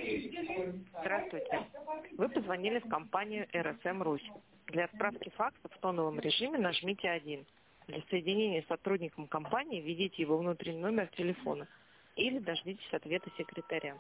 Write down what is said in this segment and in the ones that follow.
Здравствуйте. Вы позвонили в компанию РСМ Русь. Для отправки факса в тоновом режиме нажмите 1. Для соединения с сотрудником компании введите его внутренний номер телефона или дождитесь ответа секретаря.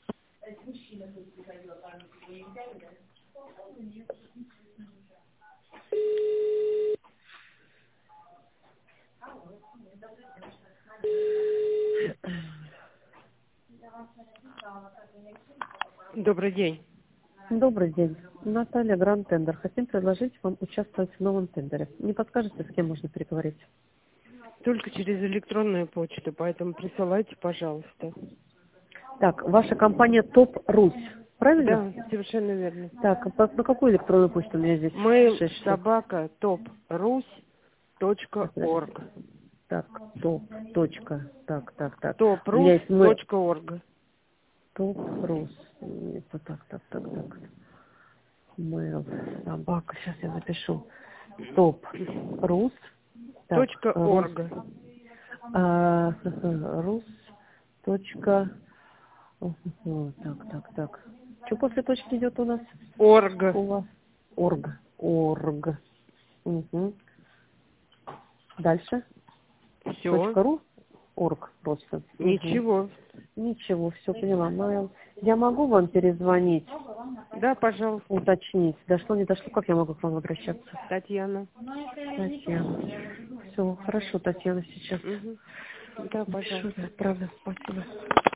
Добрый день. Добрый день. Наталья, Гранд Тендер. Хотим предложить вам участвовать в новом тендере. Не подскажете, с кем можно переговорить? Только через электронную почту, поэтому присылайте, пожалуйста. Так, ваша компания ТОП Русь, правильно? Да, совершенно верно. Так, на какую электронную почту у меня здесь? Мы 6 штук. собака toprus.org. Так, ТОП. Точка. Так. У меня есть toprus.org. ТОП Рус. Так. Mail. Собака. Сейчас я запишу. ТОП Рус. Так, .org. Рус. Точка. Так. Что после точки идет у нас? Орг. У вас? Орг. Угу. Дальше? Все. Точка ру? Орг просто. Ничего. Ничего, все поняла. Mail. Я могу вам перезвонить? Да, пожалуйста. Уточнить. Дошло, не дошло, как я могу к вам обращаться? Татьяна. Все, хорошо, Татьяна, сейчас. Угу. Да, пожалуйста. Отправлю. Спасибо.